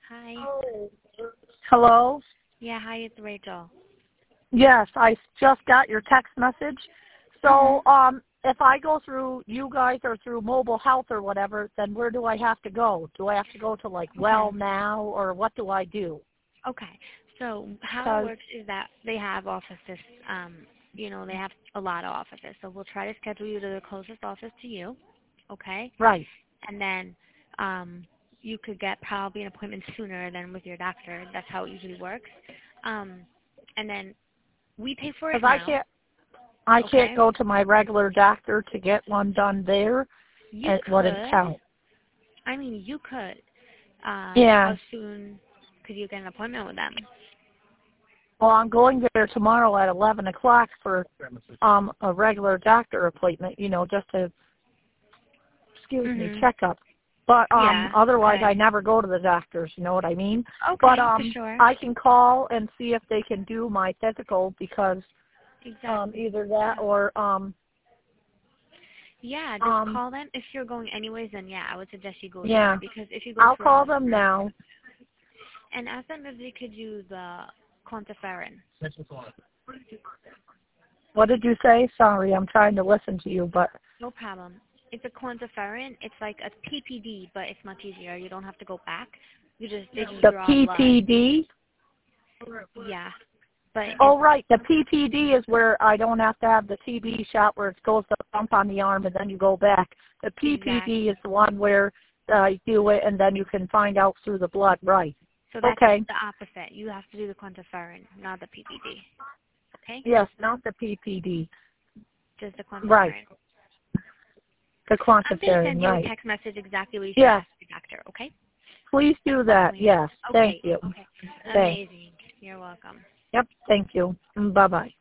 Hi. Hello? Yeah, hi, it's Rachel. Yes, I just got your text message. So, if I go through you guys or through Mobile Health or whatever, then where do I have to go? Do I have to go to like Well Now, or what do I do? Okay. So how it works is that they have offices, they have a lot of offices. So we'll try to schedule you to the closest office to you, okay? Right. And then you could get probably an appointment sooner than with your doctor. That's how it usually works. And then we pay for it Because now. I can't go to my regular doctor to get one done there. You Would it could. count? I mean, you could. Yeah. How soon could you get an appointment with them? Well, I'm going there tomorrow at 11 o'clock for a regular doctor appointment, just to, checkup. But otherwise I never go to the doctors, you know what I mean? Okay, but for sure. I can call and see if they can do my physical because either that or just call them. If you're going anyways, then I would suggest you go there, because if you go I'll call them now. And ask them if they could do the quantiferin. What did you say? Sorry, I'm trying to listen to you, but no problem. It's a quantiferin. It's like a PPD, but it's much easier. You don't have to go back. They just draw PPD? blood. Yeah. But right. The PPD is where I don't have to have the TB shot where it goes the bump on the arm and then you go back. The PPD is the one where you do it and then you can find out through the blood, right? So that's the opposite. You have to do the quantiferin, not the PPD. Okay? Yes, not the PPD. Just the quantiferin. Right. The quantiferin, I'm going to send you a text message exactly what you should ask your doctor, okay? Please do that, yes. Okay. Thank you. Okay. Amazing. You're welcome. Yep, thank you. Bye-bye.